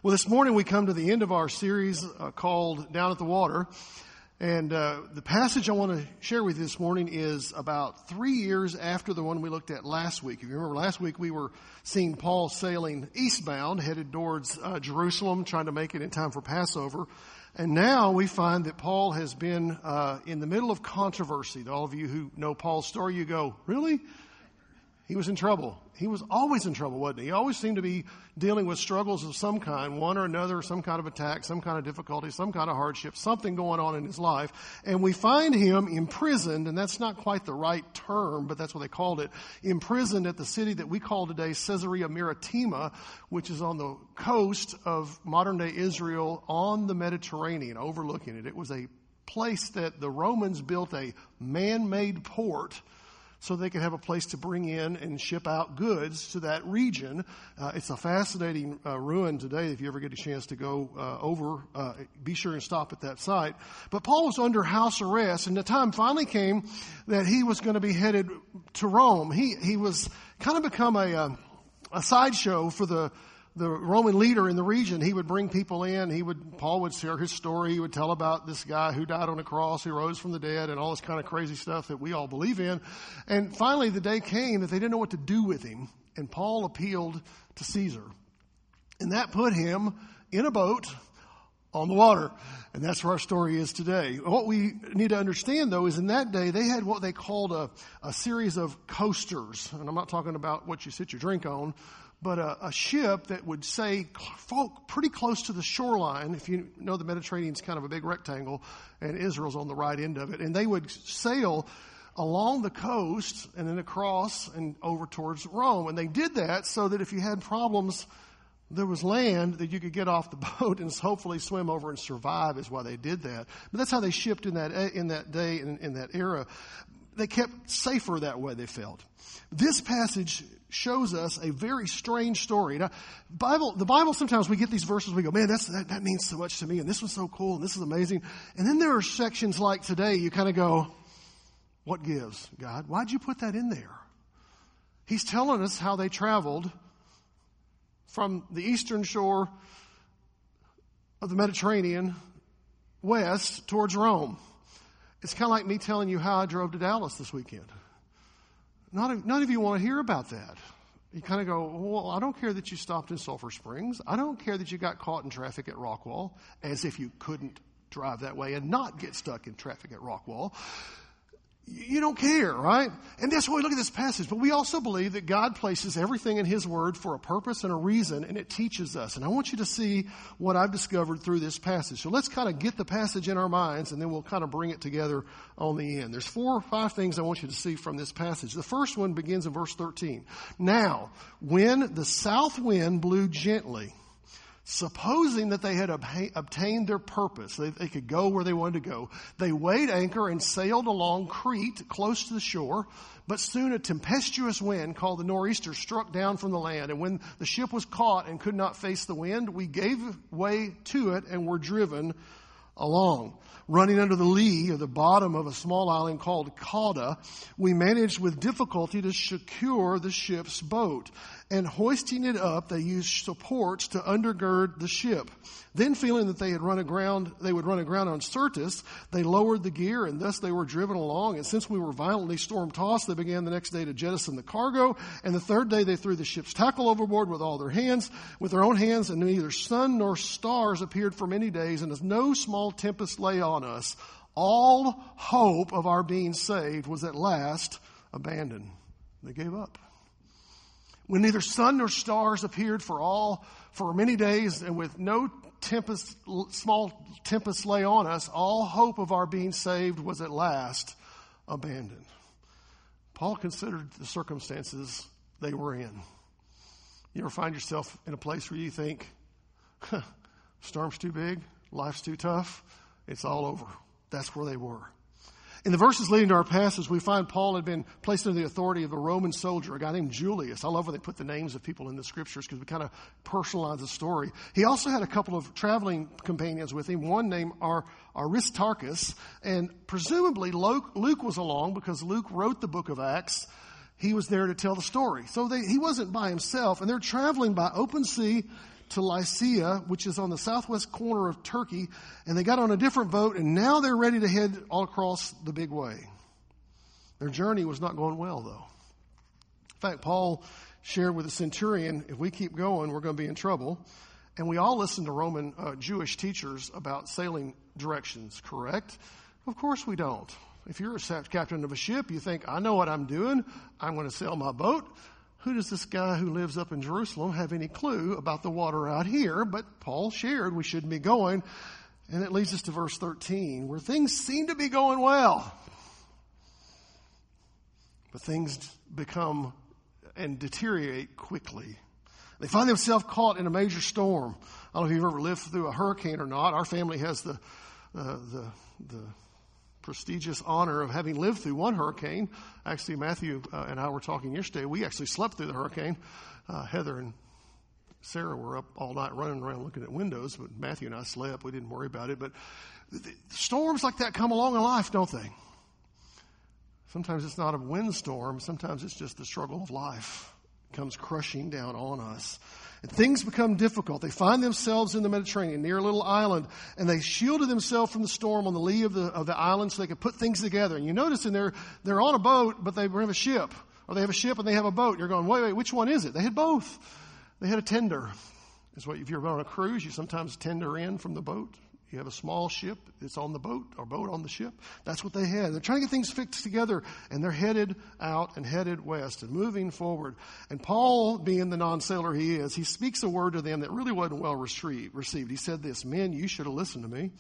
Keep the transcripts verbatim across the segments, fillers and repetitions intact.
Well, this morning we come to the end of our series uh, called Down at the Water. And uh, the passage I want to share with you this morning is about three years after the one we looked at last week. If you remember, last week we were seeing Paul sailing eastbound, headed towards uh, Jerusalem, trying to make it in time for Passover. And now we find that Paul has been uh, in the middle of controversy. To all of you who know Paul's story, you go, really? He was in trouble. He was always in trouble, wasn't he? He always seemed to be dealing with struggles of some kind, one or another, some kind of attack, some kind of difficulty, some kind of hardship, something going on in his life. And we find him imprisoned, and that's not quite the right term, but that's what they called it, imprisoned at the city that we call today Caesarea Maritima, which is on the coast of modern-day Israel on the Mediterranean, overlooking it. It was a place that the Romans built a man-made port so they could have a place to bring in and ship out goods to that region. Uh, it's a fascinating uh, ruin today. If you ever get a chance to go uh, over, uh, be sure and stop at that site. But Paul was under house arrest, and the time finally came that he was going to be headed to Rome. He he was kind of become a uh, a sideshow for the the Roman leader in the region. He would bring people in. He would, Paul would share his story. He would tell about this guy who died on a cross, who rose from the dead, and all this kind of crazy stuff that we all believe in. And finally, the day came that they didn't know what to do with him. And Paul appealed to Caesar. And that put him in a boat on the water. And that's where our story is today. What we need to understand, though, is in that day, they had what they called a, a series of coasters. And I'm not talking about what you sit your drink on, but a, a ship that would say pretty close to the shoreline. If you know, the Mediterranean's kind of a big rectangle, and Israel's on the right end of it. And they would sail along the coast and then across and over towards Rome. And they did that so that if you had problems, there was land that you could get off the boat and hopefully swim over and survive, is why they did that. But that's how they shipped in that in that day and in, in that era. They kept safer that way, they felt. This passage shows us a very strange story. Now, Bible, the Bible, sometimes we get these verses, we go, man, that's, that, that means so much to me, and this was so cool, and this is amazing. And then there are sections like today, you kind of go, what gives, God? Why'd you put that in there? He's telling us how they traveled from the eastern shore of the Mediterranean west towards Rome. It's kind of like me telling you how I drove to Dallas this weekend. Not, none of you want to hear about that. You kind of go, well, I don't care that you stopped in Sulphur Springs. I don't care that you got caught in traffic at Rockwall, as if you couldn't drive that way and not get stuck in traffic at Rockwall. You don't care, right? And that's why we look at this passage. But we also believe that God places everything in His Word for a purpose and a reason, and it teaches us. And I want you to see what I've discovered through this passage. So let's kind of get the passage in our minds, and then we'll kind of bring it together on the end. There's four or five things I want you to see from this passage. The first one begins in verse thirteen. Now, when the south wind blew gently, supposing that they had ob- obtained their purpose, they, they could go where they wanted to go, they weighed anchor and sailed along Crete, close to the shore. But soon a tempestuous wind called the nor'easter struck down from the land. And when the ship was caught and could not face the wind, we gave way to it and were driven along. Running under the lee or the bottom of a small island called Cauda, we managed with difficulty to secure the ship's boat. And hoisting it up, they used supports to undergird the ship. Then, feeling that they had run aground, they would run aground on Syrtis, they lowered the gear, and thus they were driven along. And since we were violently storm-tossed, they began the next day to jettison the cargo. And the third day they threw the ship's tackle overboard with all their hands, with their own hands, and neither sun nor stars appeared for many days, and as no small tempest lay on us, all hope of our being saved was at last abandoned. They gave up. When neither sun nor stars appeared for all, for many days, and with no tempest, small tempest lay on us, all hope of our being saved was at last abandoned. Paul considered the circumstances they were in. You ever find yourself in a place where you think, huh, storm's too big, life's too tough, it's all over. That's where they were. In the verses leading to our passage, we find Paul had been placed under the authority of a Roman soldier, a guy named Julius. I love when they put the names of people in the scriptures because we kind of personalize the story. He also had a couple of traveling companions with him, one named Ar- Aristarchus, and presumably Luke, Luke was along because Luke wrote the book of Acts. He was there to tell the story. So they, he wasn't by himself, and they're traveling by open sea to Lycia, which is on the southwest corner of Turkey, and they got on a different boat, and now they're ready to head all across the big way. Their journey was not going well, though. In fact, Paul shared with the centurion, if we keep going, we're going to be in trouble. And we all listen to Roman uh, Jewish teachers about sailing directions, correct? Of course we don't. If you're a captain of a ship, you think, I know what I'm doing. I'm going to sail my boat. Who does this guy who lives up in Jerusalem have any clue about the water out here? But Paul shared we shouldn't be going. And it leads us to verse thirteen, where things seem to be going well. But things become and deteriorate quickly. They find themselves caught in a major storm. I don't know if you've ever lived through a hurricane or not. Our family has the uh, the the prestigious honor of having lived through one hurricane. Actually, Matthew uh, and I were talking yesterday. We actually slept through the hurricane. Uh, Heather and Sarah were up all night running around looking at windows, but Matthew and I slept. We didn't worry about it. But the storms like that come along in life, don't they? Sometimes it's not a windstorm. Sometimes it's just the struggle of life. It comes crushing down on us. And things become difficult. They find themselves in the Mediterranean near a little island, and they shielded themselves from the storm on the lee of the of the island so they could put things together. And you notice in there, they're on a boat, but they have a ship. Or they have a ship and they have a boat. You're going, wait, wait, which one is it? They had both. They had a tender. Is what if you're on a cruise, you sometimes tender in from the boat. You have a small ship that's on the boat, or boat on the ship. That's what they had. They're trying to get things fixed together, and they're headed out and headed west and moving forward. And Paul, being the non-sailor he is, he speaks a word to them that really wasn't well received. He said this, men, you should have listened to me.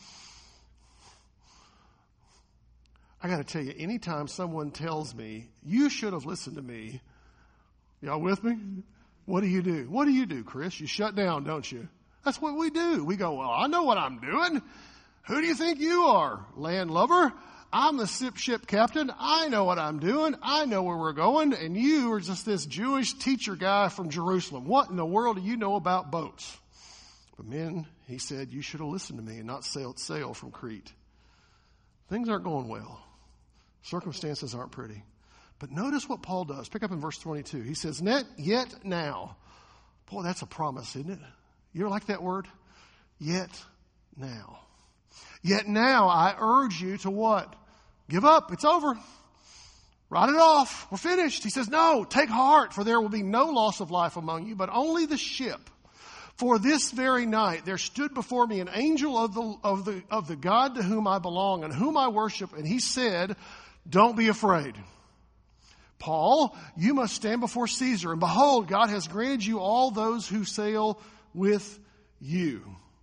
I got to tell you, anytime someone tells me, you should have listened to me, y'all with me? What do you do? What do you do, Chris? You shut down, don't you? That's what we do. We go, well, I know what I'm doing. Who do you think you are, landlubber? I'm the ship ship captain. I know what I'm doing. I know where we're going. And you are just this Jewish teacher guy from Jerusalem. What in the world do you know about boats? But men, he said, you should have listened to me and not sailed sail from Crete. Things aren't going well. Circumstances aren't pretty. But notice what Paul does. Pick up in verse twenty-two. He says, Net, yet now. Boy, that's a promise, isn't it? You ever like that word? Yet now. Yet now I urge you to what? Give up. It's over. Write it off. We're finished. He says, no, take heart, for there will be no loss of life among you, but only the ship. For this very night there stood before me an angel of the, of the, of the God to whom I belong and whom I worship, and he said, don't be afraid. Paul, you must stand before Caesar, and behold, God has granted you all those who sail with you.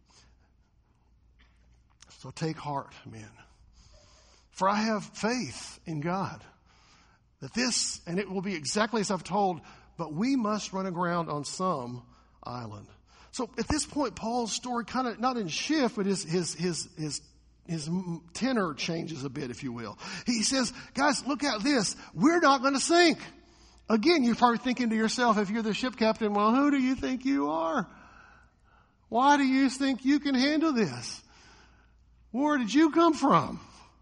So take heart, men. For I have faith in God that this, and it will be exactly as I've told, but we must run aground on some island. So at this point, Paul's story kind of, not in shift, but his, his, his, his, his tenor changes a bit, if you will. He says, guys, look at this. We're not going to sink. Again, you're probably thinking to yourself, if you're the ship captain, well, who do you think you are? Why do you think you can handle this? Where did you come from?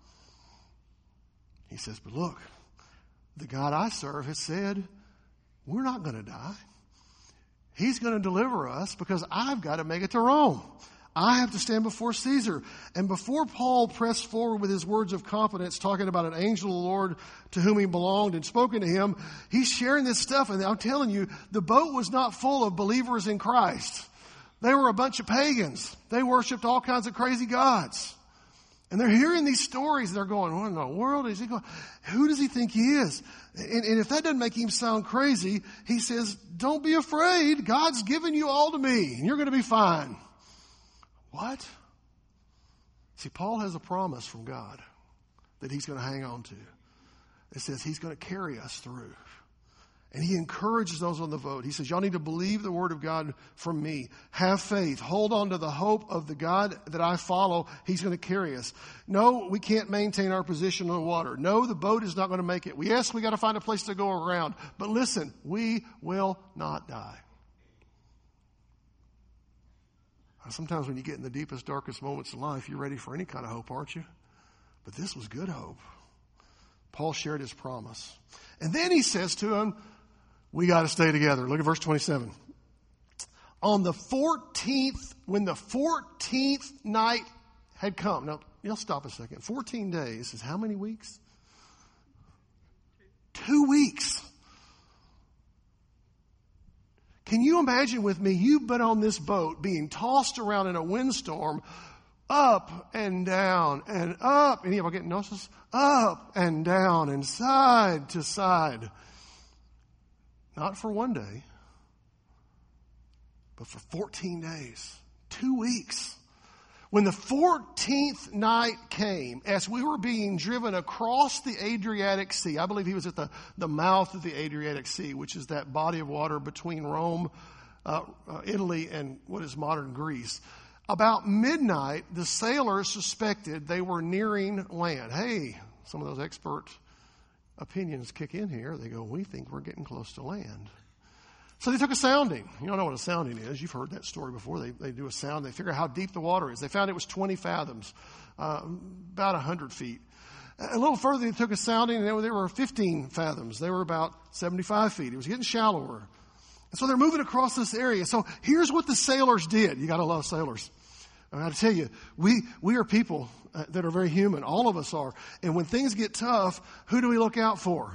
He says, but look, the God I serve has said, we're not going to die. He's going to deliver us because I've got to make it to Rome. I have to stand before Caesar. And before Paul pressed forward with his words of confidence, talking about an angel of the Lord to whom he belonged and spoken to him, he's sharing this stuff. And I'm telling you, the boat was not full of believers in Christ. They were a bunch of pagans. They worshiped all kinds of crazy gods. And they're hearing these stories. And they're going, what in the world is he going? Who does he think he is? And, and if that doesn't make him sound crazy, he says, don't be afraid. God's given you all to me, and you're going to be fine. What? See, Paul has a promise from God that he's going to hang on to. It says he's going to carry us through. And he encourages those on the boat. He says, y'all need to believe the word of God from me. Have faith. Hold on to the hope of the God that I follow. He's going to carry us. No, we can't maintain our position on the water. No, the boat is not going to make it. Yes, we got to find a place to go around. But listen, we will not die. Sometimes when you get in the deepest, darkest moments in life, you're ready for any kind of hope, aren't you? But this was good hope. Paul shared his promise. And then he says to him, we got to stay together. Look at verse twenty-seven. On the fourteenth, when the fourteenth night had come. Now, you'll stop a second. fourteen days is how many weeks? Two weeks. Can you imagine with me, you've been on this boat being tossed around in a windstorm, up and down and up. Any of you getting nauseous? Up and down and side to side. Not for one day, but for fourteen days. Two weeks. When the fourteenth night came, as we were being driven across the Adriatic Sea, I believe he was at the, the mouth of the Adriatic Sea, which is that body of water between Rome, uh, uh, Italy, and what is modern Greece. About midnight, the sailors suspected they were nearing land. Hey, some of those expert opinions kick in here. They go, we think we're getting close to land. So they took a sounding. You don't know what a sounding is. You've heard that story before. They they do a sound. They figure out how deep the water is. They found it was twenty fathoms, uh, about one hundred feet. A little further, they took a sounding, and they were fifteen fathoms. They were about seventy-five feet. It was getting shallower. And so they're moving across this area. So here's what the sailors did. You got to love sailors. I got to tell you, we we are people uh, that are very human. All of us are. And when things get tough, who do we look out for?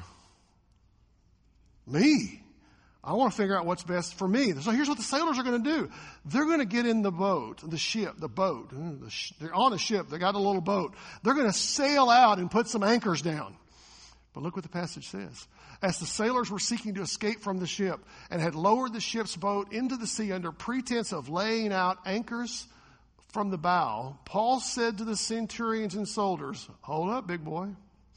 Me. I want to figure out what's best for me. So here's what the sailors are going to do. They're going to get in the boat, the ship, the boat. The sh- they're on a ship. They got a little boat. They're going to sail out and put some anchors down. But look what the passage says. As the sailors were seeking to escape from the ship and had lowered the ship's boat into the sea under pretense of laying out anchors from the bow, Paul said to the centurions and soldiers, hold up, big boy.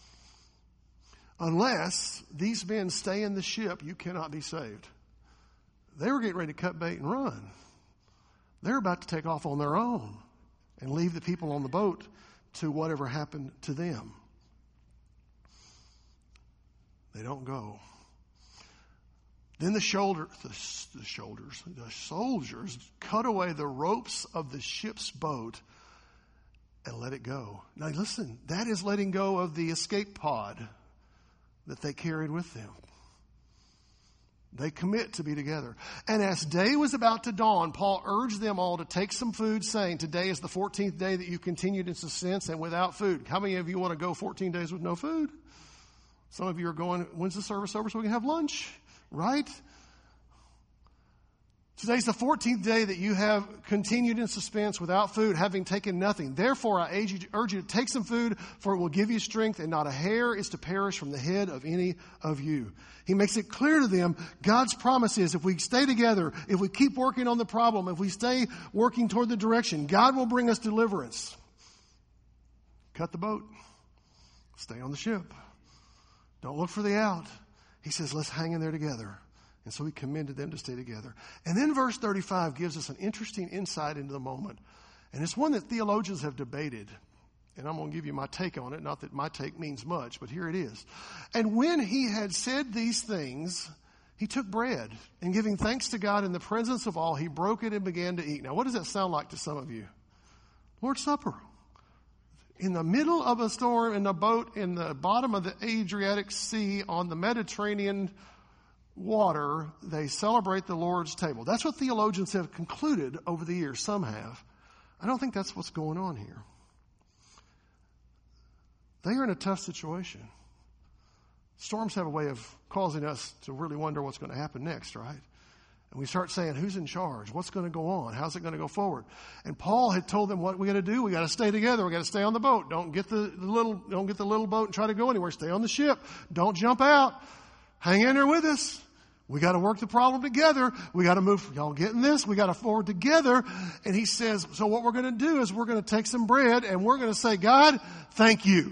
Unless these men stay in the ship, you cannot be saved. They were getting ready to cut bait and run. They're about to take off on their own and leave the people on the boat to whatever happened to them. They don't go. Then the shoulder, the, the shoulders, the soldiers cut away the ropes of the ship's boat and let it go. Now listen, that is letting go of the escape pod that they carried with them. They commit to be together. And as day was about to dawn, Paul urged them all to take some food, saying, today is the fourteenth day that you continued in suspense and without food. How many of you want to go fourteen days with no food? Some of you are going, when's the service over so we can have lunch? Right? Today's the fourteenth day that you have continued in suspense without food, having taken nothing. Therefore, I urge you to take some food, for it will give you strength, and not a hair is to perish from the head of any of you. He makes it clear to them, God's promise is if we stay together, if we keep working on the problem, if we stay working toward the direction, God will bring us deliverance. Cut the boat. Stay on the ship. Don't look for the out. He says, let's hang in there together. And so he commended them to stay together. And then verse thirty-five gives us an interesting insight into the moment. And it's one that theologians have debated. And I'm going to give you my take on it. Not that my take means much, but here it is. And when he had said these things, he took bread, and giving thanks to God in the presence of all, he broke it and began to eat. Now, what does that sound like to some of you? Lord's Supper. In the middle of a storm, in a boat in the bottom of the Adriatic Sea on the Mediterranean water, they celebrate the Lord's table. That's what theologians have concluded over the years. Some have. I don't think that's what's going on here. They are in a tough situation. Storms have a way of causing us to really wonder what's going to happen next, right? And we start saying, who's in charge? What's going to go on? How's it going to go forward? And Paul had told them what we got to do. We got to stay together. We got to stay on the boat. Don't get the, the little, don't get the little boat and try to go anywhere. Stay on the ship. Don't jump out. Hang in there with us. We got to work the problem together. We got to move. Y'all getting this? We got to forward together. And he says, so what we're going to do is we're going to take some bread and we're going to say, God, thank you.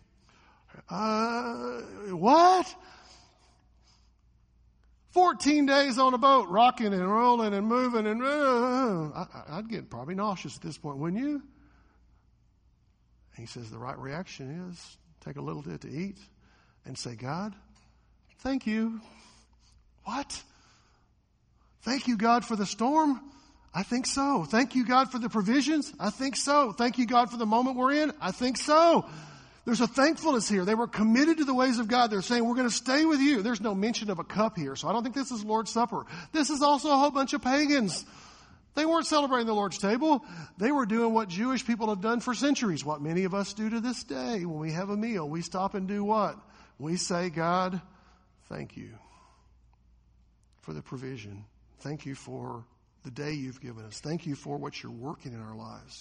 Uh, what? fourteen days on a boat, rocking and rolling and moving, and uh, I, I'd get probably nauseous at this point, wouldn't you? He says the right reaction is take a little bit to eat and say, God, thank you. What? Thank you, God, for the storm? I think so. Thank you, God, for the provisions? I think so. Thank you, God, for the moment we're in? I think so. There's a thankfulness here. They were committed to the ways of God. They're saying, we're going to stay with you. There's no mention of a cup here, so I don't think this is Lord's Supper. This is also a whole bunch of pagans. They weren't celebrating the Lord's table. They were doing what Jewish people have done for centuries, what many of us do to this day. When we have a meal, we stop and do what? We say, God, thank you for the provision. Thank you for the day you've given us. Thank you for what you're working in our lives.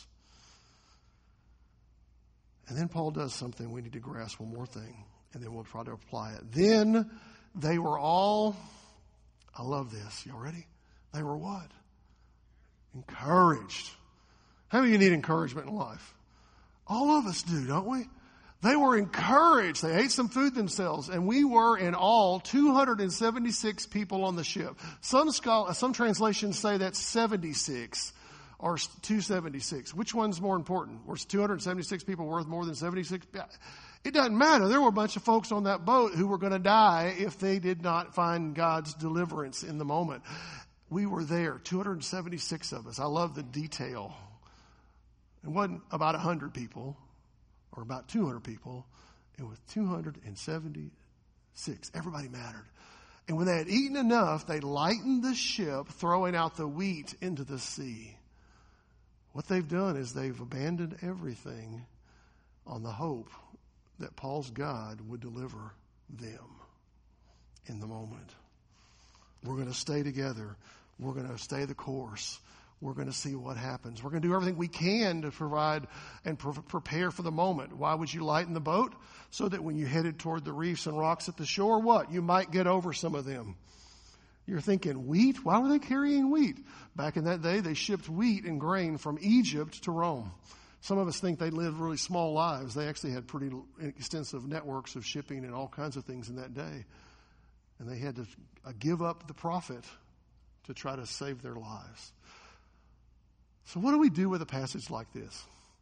And then Paul does something we need to grasp, one more thing, and then we'll try to apply it. Then they were all, I love this. Y'all ready? They were what? Encouraged. How many of you need encouragement in life? All of us do, don't we? They were encouraged. They ate some food themselves, and we were in all two hundred seventy-six people on the ship. Some scholar, some translations say that's seventy-six or two hundred seventy-six. Which one's more important? Was two hundred seventy-six people worth more than seventy-six? It doesn't matter. There were a bunch of folks on that boat who were going to die if they did not find God's deliverance in the moment. We were there, two hundred seventy-six of us. I love the detail. It wasn't about one hundred people or about two hundred people. It was two hundred seventy-six. Everybody mattered. And when they had eaten enough, they lightened the ship, throwing out the wheat into the sea. What they've done is they've abandoned everything on the hope that Paul's God would deliver them in the moment. We're going to stay together. We're going to stay the course. We're going to see what happens. We're going to do everything we can to provide and pre- prepare for the moment. Why would you lighten the boat? So that when you headed toward the reefs and rocks at the shore, what? You might get over some of them. You're thinking, wheat? Why were they carrying wheat? Back in that day, they shipped wheat and grain from Egypt to Rome. Some of us think they lived really small lives. They actually had pretty extensive networks of shipping and all kinds of things in that day. And they had to give up the profit to try to save their lives. So what do we do with a passage like this?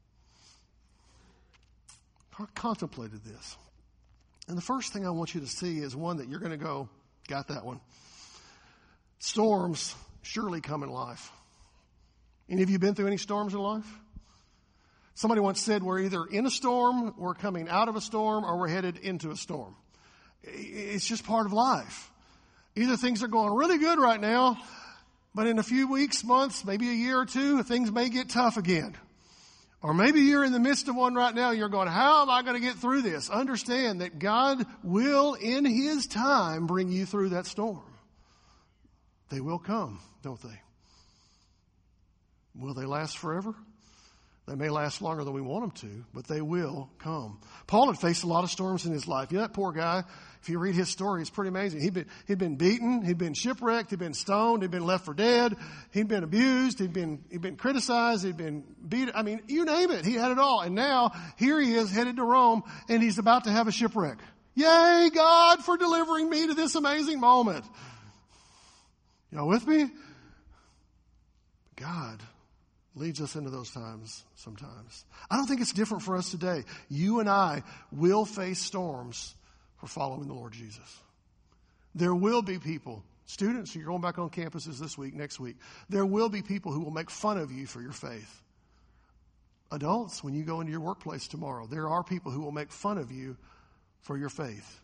I contemplated this. And the first thing I want you to see is one that you're going to go, got that one. Storms surely come in life. Any of you been through any storms in life? Somebody once said we're either in a storm, we're coming out of a storm, or we're headed into a storm. It's just part of life. Either things are going really good right now, but in a few weeks, months, maybe a year or two, things may get tough again. Or maybe you're in the midst of one right now, and you're going, how am I going to get through this? Understand that God will, in His time, bring you through that storm. They will come, don't they? Will they last forever? They may last longer than we want them to, but they will come. Paul had faced a lot of storms in his life. You know, that poor guy, if you read his story, it's pretty amazing. He'd been, he'd been beaten, he'd been shipwrecked, he'd been stoned, he'd been left for dead, he'd been abused, he'd been, he'd been criticized, he'd been beat. I mean, you name it, he had it all. And now, here he is headed to Rome, and he's about to have a shipwreck. Yay, God, for delivering me to this amazing moment. Y'all with me? God leads us into those times sometimes. I don't think it's different for us today. You and I will face storms for following the Lord Jesus. There will be people, students, you're going back on campuses this week, next week. There will be people who will make fun of you for your faith. Adults, when you go into your workplace tomorrow, there are people who will make fun of you for your faith.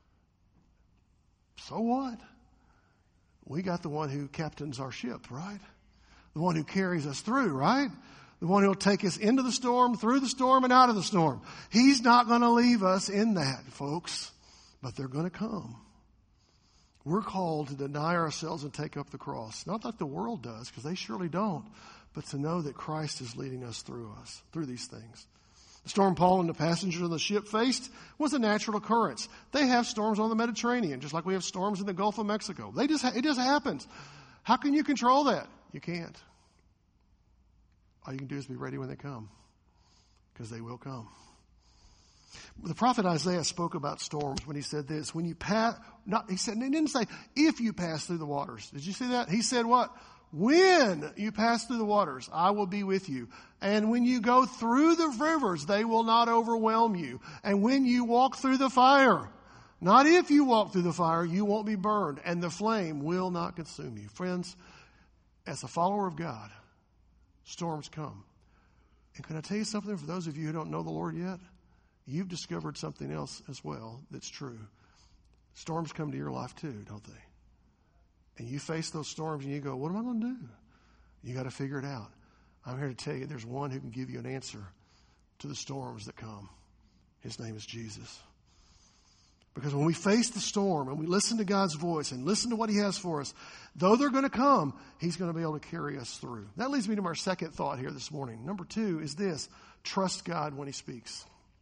So what? We got the one who captains our ship, right? The one who carries us through, right? The one who will take us into the storm, through the storm, and out of the storm. He's not going to leave us in that, folks. But they're going to come. We're called to deny ourselves and take up the cross. Not like the world does, because they surely don't. But to know that Christ is leading us through us, through these things. The storm Paul and the passengers on the ship faced was a natural occurrence. They have storms on the Mediterranean, just like we have storms in the Gulf of Mexico. They just, it just happens. How can you control that? You can't. All you can do is be ready when they come, because they will come. The prophet Isaiah spoke about storms when he said this. When you pass, not, he said, he didn't say, if you pass through the waters. Did you see that? He said what? When you pass through the waters, I will be with you. And when you go through the rivers, they will not overwhelm you. And when you walk through the fire, not if you walk through the fire, you won't be burned, and the flame will not consume you. Friends, as a follower of God, storms come. And can I tell you something for those of you who don't know the Lord yet? you've discovered something else as well that's true. Storms come to your life too, don't they? And you face those storms and you go, what am I going to do? You got to figure it out. I'm here to tell you there's one who can give you an answer to the storms that come. His name is Jesus. Because when we face the storm and we listen to God's voice and listen to what he has for us, though they're going to come, he's going to be able to carry us through. That leads me to our second thought here this morning. Number two is this: trust God when he speaks.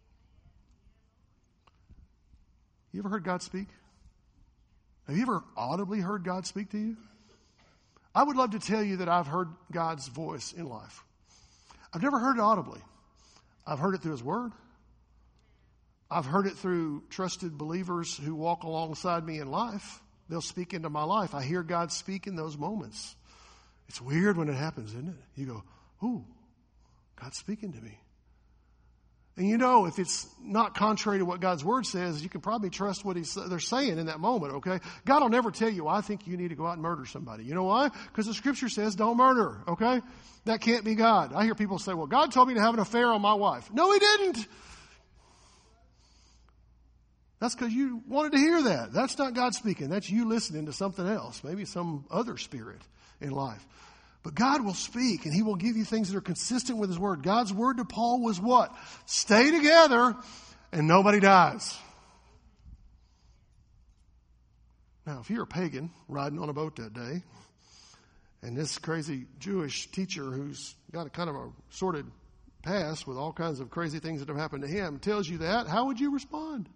You ever heard God speak? Have you ever audibly heard God speak to you? I would love to tell you that I've heard God's voice in life. I've never heard it audibly. I've heard it through his word. I've heard it through trusted believers who walk alongside me in life. They'll speak into my life. I hear God speak in those moments. It's weird when it happens, isn't it? You go, ooh, God's speaking to me. And you know, if it's not contrary to what God's word says, you can probably trust what he's, they're saying in that moment, okay? God will never tell you, I think you need to go out and murder somebody. You know why? Because the scripture says don't murder, okay? That can't be God. I hear people say, well, God told me to have an affair on my wife. No, he didn't. That's because you wanted to hear that. That's not God speaking. That's you listening to something else, maybe some other spirit in life. But God will speak, and he will give you things that are consistent with his word. God's word to Paul was what? Stay together and nobody dies. Now, if you're a pagan riding on a boat that day, and this crazy Jewish teacher who's got a kind of a sordid past with all kinds of crazy things that have happened to him tells you that, how would you respond?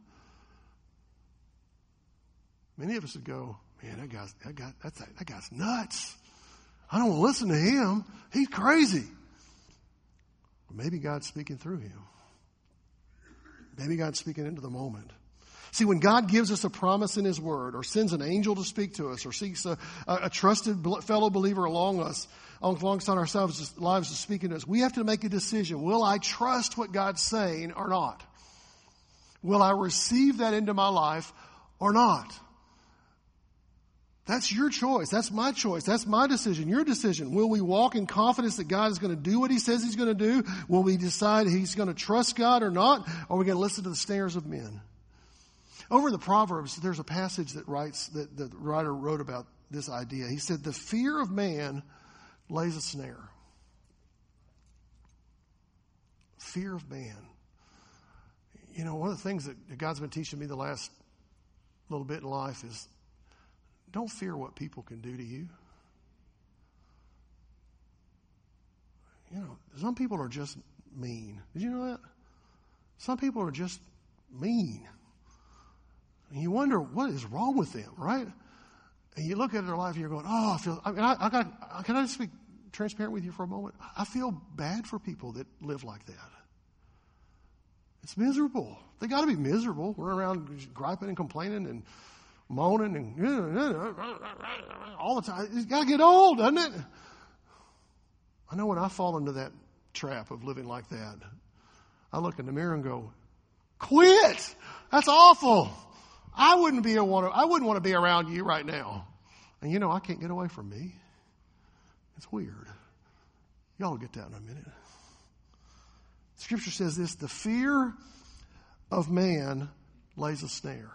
Many of us would go, man, that guy's, that guy, that's, that guy's nuts. I don't want to listen to him. He's crazy. But maybe God's speaking through him. Maybe God's speaking into the moment. See, when God gives us a promise in his word, or sends an angel to speak to us, or seeks a, a trusted fellow believer along us, alongside ourselves, lives to speak to us, we have to make a decision. Will I trust what God's saying or not? Will I receive that into my life or not? That's your choice. That's my choice. That's my decision. Your decision. Will we walk in confidence that God is going to do what he says he's going to do? Will we decide he's going to trust God or not? Or are we going to listen to the snares of men? Over in the Proverbs, there's a passage that writes, that the writer wrote about this idea. He said, the fear of man lays a snare. Fear of man. You know, one of the things that God's been teaching me the last little bit in life is, don't fear what people can do to you. You know, some people are just mean. Did you know that? Some people are just mean. And you wonder what is wrong with them, right? And you look at their life and you're going, oh, I feel, I mean, I, I got, can I just be transparent with you for a moment? I feel bad for people that live like that. It's miserable. They got to be miserable. We're around griping and complaining and moaning and all the time. It's got to get old, doesn't it? I know when I fall into that trap of living like that, I look in the mirror and go, quit! That's awful. I wouldn't be a want to, I wouldn't want to be around you right now. And you know, I can't get away from me. It's weird. Y'all will get that in a minute. Scripture says this, the fear of man lays a snare.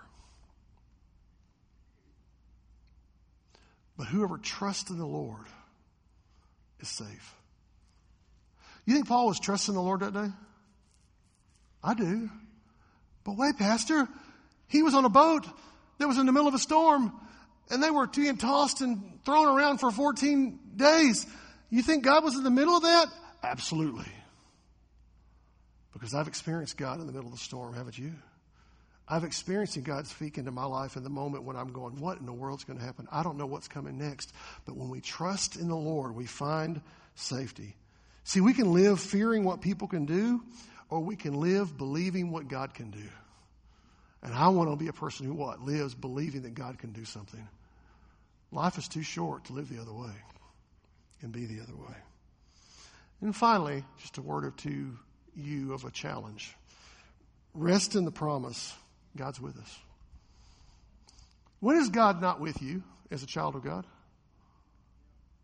But whoever trusts in the Lord is safe. You think Paul was trusting the Lord that day? I do. But wait, Pastor, he was on a boat that was in the middle of a storm, and they were being tossed and thrown around for fourteen days. You think God was in the middle of that? Absolutely. Because I've experienced God in the middle of the storm, haven't you? I've experienced God speak into my life in the moment when I'm going, what in the world's going to happen? I don't know what's coming next. But when we trust in the Lord, we find safety. See, we can live fearing what people can do, or we can live believing what God can do. And I want to be a person who what? Lives believing that God can do something. Life is too short to live the other way and be the other way. And finally, just a word or two you of a challenge. Rest in the promise. God's with us. When is God not with you as a child of God?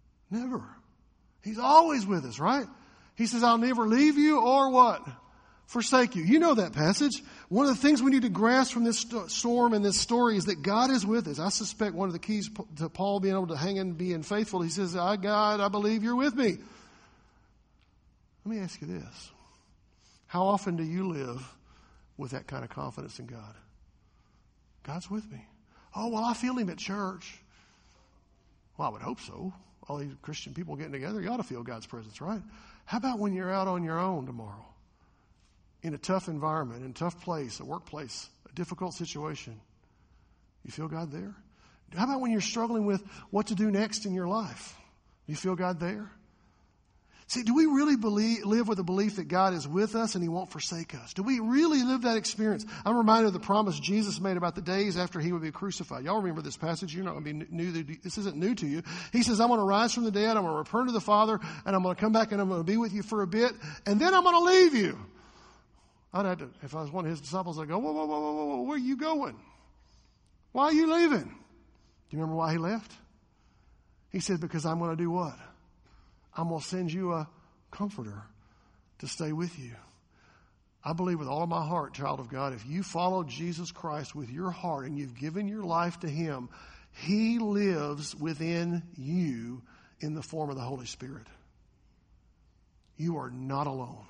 Never. He's always with us, right? He says, I'll never leave you or what? forsake you. You know that passage. One of the things we need to grasp from this st- storm and this story is that God is with us. I suspect one of the keys to Paul being able to hang in and being faithful, he says, I, God, I believe you're with me. Let me ask you this. How often do you live with that kind of confidence in God? God's with me. Oh, well, I feel him at church. Well, I would hope so. All these Christian people getting together, you ought to feel God's presence, right? How about when you're out on your own tomorrow? In a tough environment, in a tough place, a workplace, a difficult situation. You feel God there? How about when you're struggling with what to do next in your life? You feel God there? See, do we really believe, live with a belief that God is with us and he won't forsake us? Do we really live that experience? I'm reminded of the promise Jesus made about the days after he would be crucified. Y'all remember this passage? You're not going to be new. This isn't new to you. He says, I'm going to rise from the dead. I'm going to return to the Father and I'm going to come back and I'm going to be with you for a bit and then I'm going to leave you. I'd have to, if I was one of his disciples, I'd go, whoa, whoa, whoa, whoa, whoa, where are you going? Why are you leaving? Do you remember why he left? He said, because I'm going to do what? I'm going to send you a comforter to stay with you. I believe with all of my heart, child of God, if you follow Jesus Christ with your heart and you've given your life to him, he lives within you in the form of the Holy Spirit. You are not alone.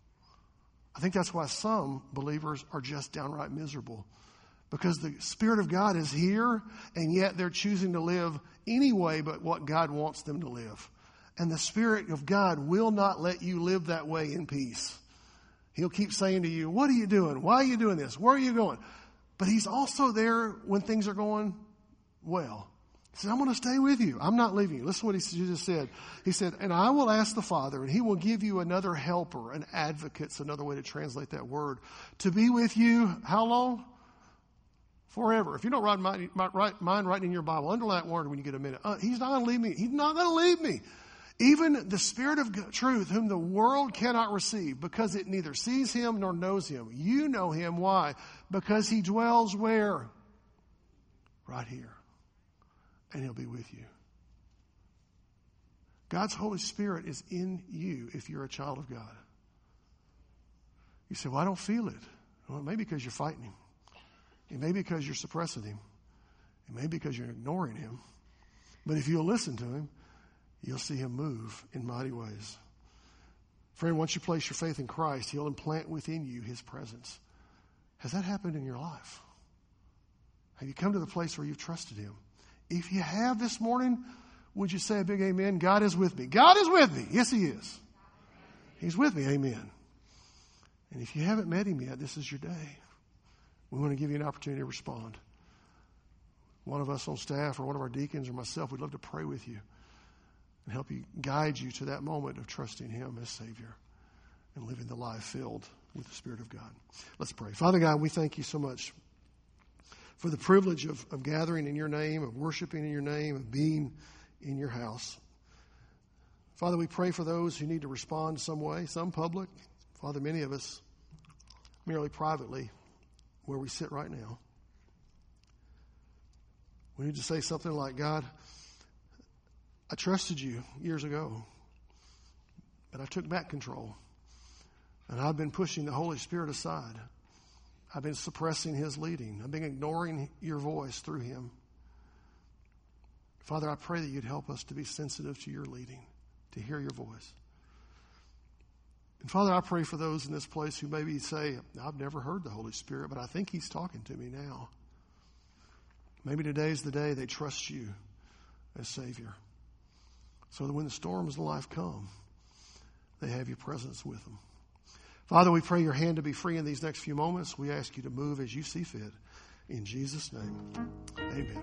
I think that's why some believers are just downright miserable. Because the Spirit of God is here, and yet they're choosing to live any way but what God wants them to live. And the Spirit of God will not let you live that way in peace. He'll keep saying to you, what are you doing? Why are you doing this? Where are you going? But he's also there when things are going well. He said, I'm going to stay with you. I'm not leaving you. Listen to what he just said. He said, and I will ask the Father, and he will give you another helper, an advocate's another way to translate that word, to be with you, how long? Forever. If you don't write mine, write mine right in your Bible, underline that word when you get a minute. Uh, he's not going to leave me. He's not going to leave me. Even the Spirit of truth, whom the world cannot receive, because it neither sees him nor knows him. You know him. Why? Because he dwells where? Right here. And he'll be with you. God's Holy Spirit is in you if you're a child of God. You say, well, I don't feel it. Well, maybe because you're fighting him. It may be because you're suppressing him. It may be because you're ignoring him. But if you'll listen to him, you'll see him move in mighty ways. Friend, once you place your faith in Christ, he'll implant within you his presence. Has that happened in your life? Have you come to the place where you've trusted him? If you have this morning, would you say a big amen? God is with me. God is with me. Yes, he is. He's with me. Amen. And if you haven't met him yet, this is your day. We want to give you an opportunity to respond. One of us on staff or one of our deacons or myself, we'd love to pray with you and help you, guide you to that moment of trusting him as Savior and living the life filled with the Spirit of God. Let's pray. Father God, we thank you so much for the privilege of, of gathering in your name, of worshiping in your name, of being in your house. Father, we pray for those who need to respond some way, some public. Father, many of us merely privately, where we sit right now. We need to say something like, God, I trusted you years ago, but I took back control. And I've been pushing the Holy Spirit aside. I've been suppressing his leading. I've been ignoring your voice through him. Father, I pray that you'd help us to be sensitive to your leading, to hear your voice. And Father, I pray for those in this place who maybe say, I've never heard the Holy Spirit, but I think he's talking to me now. Maybe today's the day they trust you as Savior. So that when the storms of life come, they have your presence with them. Father, we pray your hand to be free in these next few moments. We ask you to move as you see fit. In Jesus' name, amen.